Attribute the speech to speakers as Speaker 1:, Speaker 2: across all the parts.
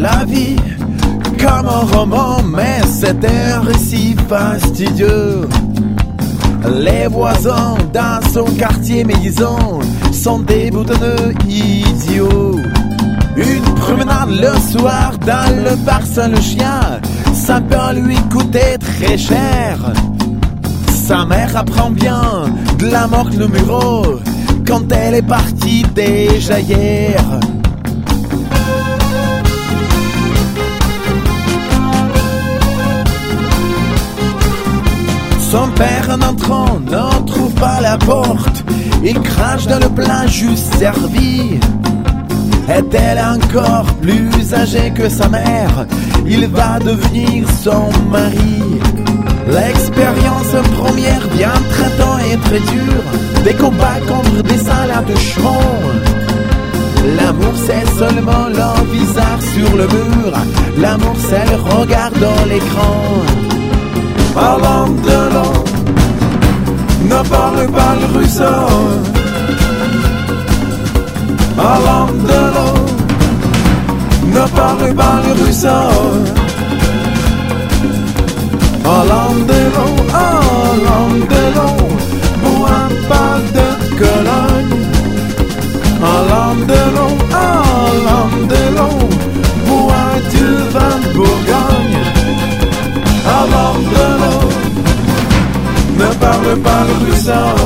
Speaker 1: la vie comme un roman, mais c'est un récit fastidieux. Les voisins dans son quartier médisant sont des boutonneux idiots. Une promenade le soir dans le parc sans le chien, ça peut lui coûter très cher. Sa mère apprend bien de la mort le muro quand elle est partie déjà hier. Son père en entrant n'en trouve pas la porte. Il crache dans le plat juste servi. Est-elle encore plus âgée que sa mère? Il va devenir son mari. L'expérience première bien très tôt et très dure. Des combats contre des salades de chevaux. L'amour c'est seulement leur visage sur le mur. L'amour c'est le regard dans l'écran. Parlant de l'eau, ne parle pas le ruisseau. Parlant de l'eau, ne parle pas le ruisseau. Parlant de l'eau, bois pas de Cologne. Parlant de l'eau, bois du vin de Bourgogne. Parlant de l'eau, ne parle pas le ruisseau.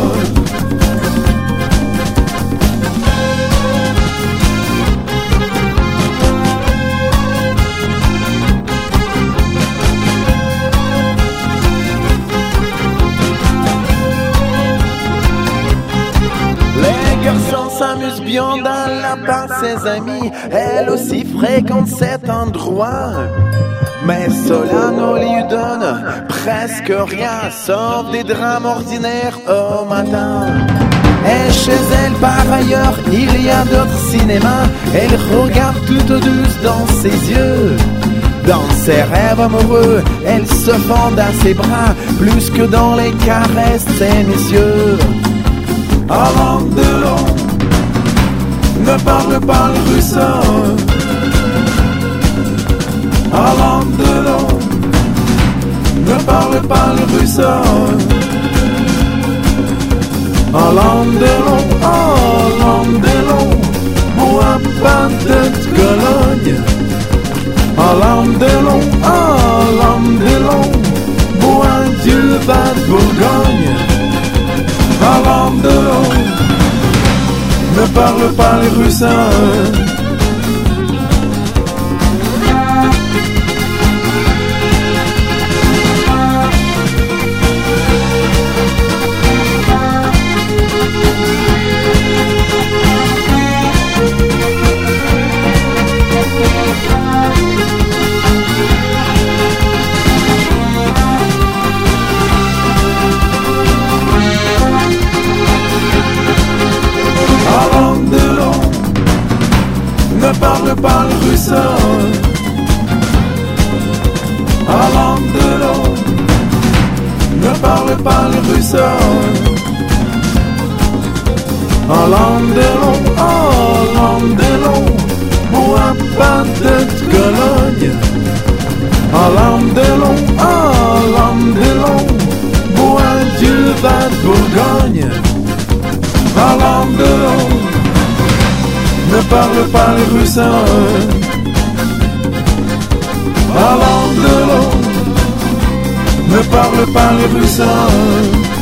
Speaker 1: S'amuse bien dans la part de ses amis. Elle aussi fréquente cet endroit. Mais cela ne lui donne presque rien, sauf des drames ordinaires au matin. Et chez elle par ailleurs il y a d'autres cinémas. Elle regarde toute douce dans ses yeux. Dans ses rêves amoureux, elle se fond à ses bras, plus que dans les caresses des messieurs. Avant de l'eau, ne parle pas le ruisseau. Parlant de l'eau, ne parle pas le ruisseau. Parlant de l'eau, bois pas de Cologne. Parlant de l'eau, bois du vin de Bourgogne. Parlant de l'eau, ne parle pas les ruisseaux. Ne parle pas le ruisseau. Parlant de l'eau, ne parle pas le ruisseau. Parlant de l'eau, bois pas de Cologne. Parlant de l'eau, bois du vin de Bourgogne. Parlant de l'eau, ne parle pas les ruisseaux. Parlant de l'eau, ne parle pas les ruisseaux.